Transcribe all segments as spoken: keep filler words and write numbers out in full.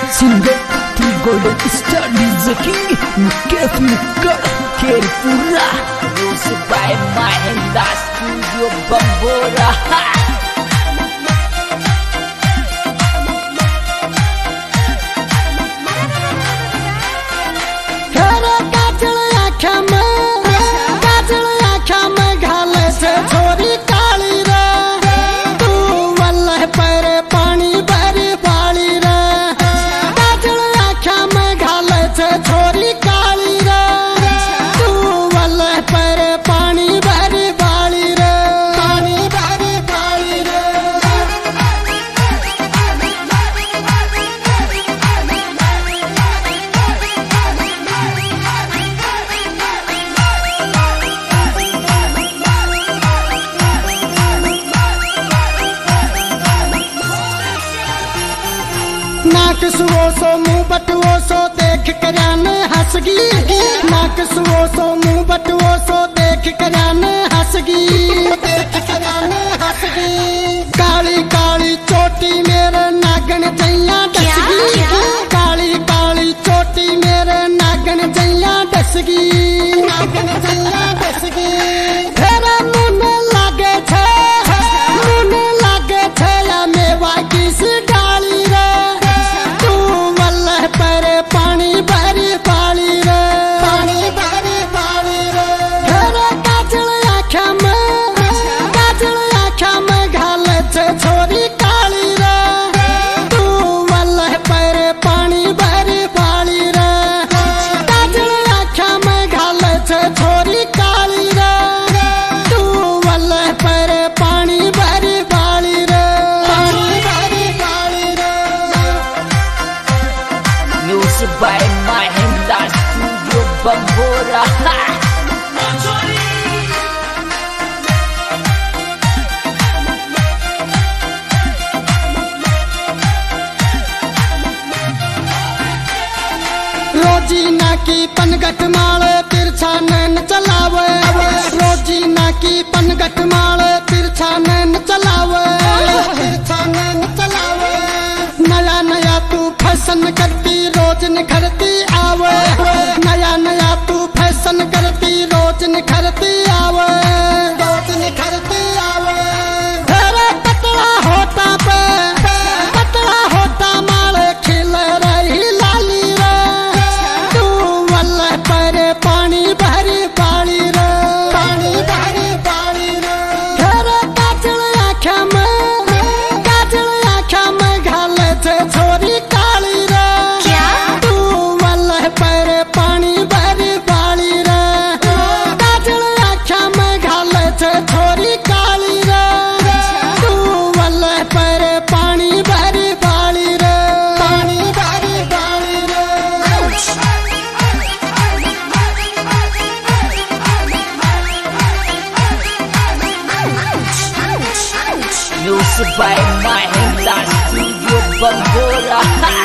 Singer Three Golden Star D J King Mukesh Mukad Kherpura Music by Mahendra Studio Bambora. नाक सुवो सो मुंह बटवो सो देख कराने हंसगी। नाक सुवो सो मुंह बटवो सो देख कराने हंसगी। देख कराने हंसगी। काली काली चोटी मेरे नागन जैया डसगी। काली काली चोटी मेरे नागन जैया डसगी। नागन जैया डसगी। तेरा मुंह लागे छे मुंह लागे छे या मेवा किस डाली रे। पानी भरी पाली रे पानी भरी पाली रे। तेरे काजल आँखा में काजल आँखा में घाले छे छोरी काली रे। तू वल्लह पर पानी भरी पाली रे। काजल आँखा में घाले छे छोरी काली रे। तू वल्लह पर पानी भरी पाली रे पानी भरी पाली रे। Music by Mahendra Studio Bambora. रोजीना की पनगट माले तिरछा नैन चलावे। रोजीना की पनगट माले तिरछा नैन चलावे। तिरछा नैन चलावे। नया नया तू फैशन करती रोज निखरती आवे। नया नया तू फैशन करती रोज निखरती आवे। रोज निखरती आवे। तेरे पतला होता पे पतला होता माले खिल रही लाली रे। तू वल्लह पर पानी भरी पाली रे पानी भरी पाली रे। तेरे काजल आँखा में काजल आँखा में घाले छे छोरी काली रे। तू वल्लह पर पानी भरी पाली रे। काजल आँखा में घाले छे छोरी काली रे। तू वल्लह पर पानी भरी पाली रे पानी भरी पाली रे। Music by Mahendra Studio Bambora.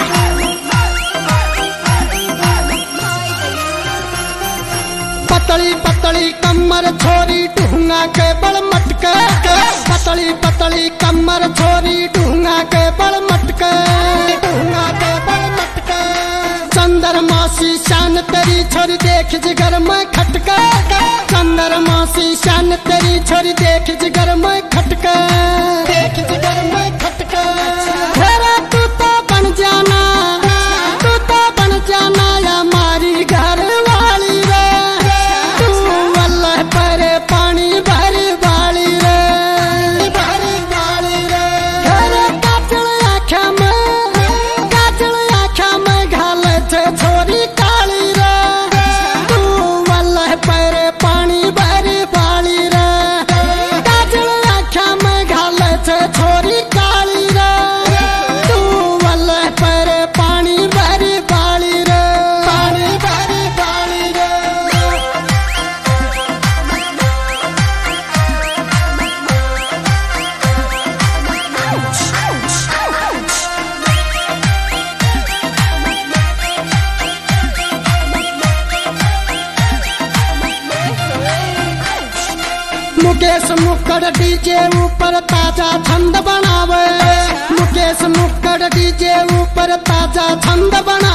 पतली पतली कमर छोरी ढूंगा के बड़ मटके। पतली पतली कमर छोरी ढूंगा के बड़ मटके। ढूंगा के बड़ मटके। चंद्रमासी शान तेरी छोरी देख जिगर में खटके। चंद्रमासी शान तेरी छोरी देख जिगर में खटके। देख जिगर में खटके। तेरा तू तो बन जाना तू तो बन जाना या मारी घर वाली रे। तू वल्लह पर पानी भरी बाली रे भरी बाली रे। तेरे काजल आँखा में काजल आँखा में घाले छे छोरी काली रे। तू वल्लह पर पानी भरी बाली रे। काजल आँखा में घाले छे छोरी काली रे। तू वल्लह पर पानी भरी बाली रे पानी भरी बाली रे। मुकेश मुक्कड़ डीजे ऊपर ताजा छंद बनावे। मुकेश मुक्कड़ डीजे ऊपर ताजा छंद बना